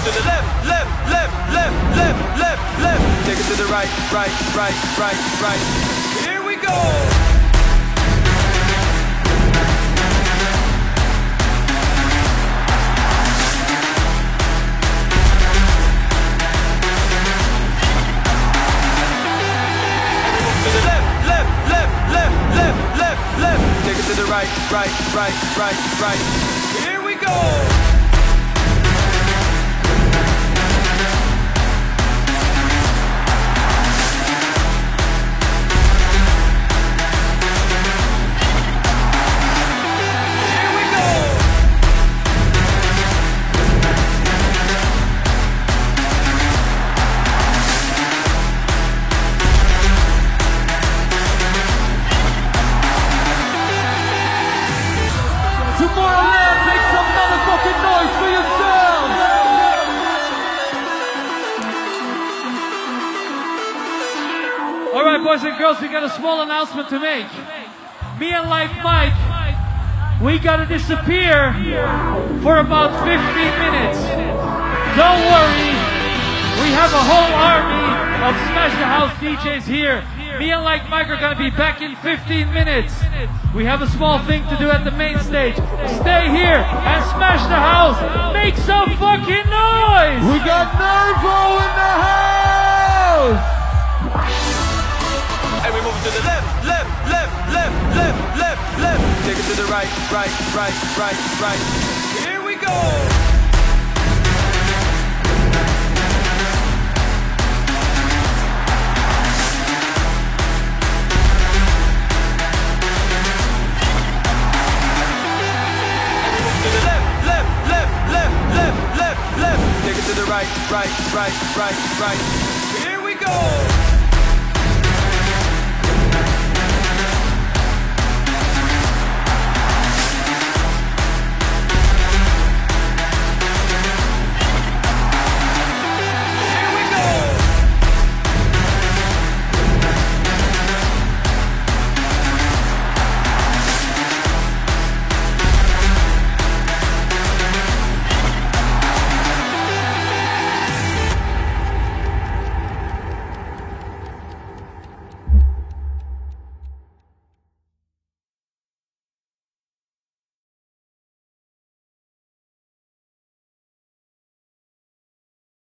to the left, left, left, left, left, left, left. Take it to the right, right, right, right, right. Here we go. Take it to the right, right, right, right, right. Here we go. Here we go. Tomorrowland, make some motherfucking noise for yourselves! Alright, boys and girls, we got a small announcement to make. Me and Like Mike, we gotta disappear for about 15 minutes. Don't worry, we have a whole army of Smash the House DJs here. Me and Like Mike are gonna be back in 15 minutes. We have a small thing to do at the main stage. Stay here and smash the house. Make some fucking noise! We got Nervo in the house! And we move to the left, left, left, left, left, left, left. Take it to the right, right, right, right, right. Here we go. Take it to the right, right, right, right, right. Here we go.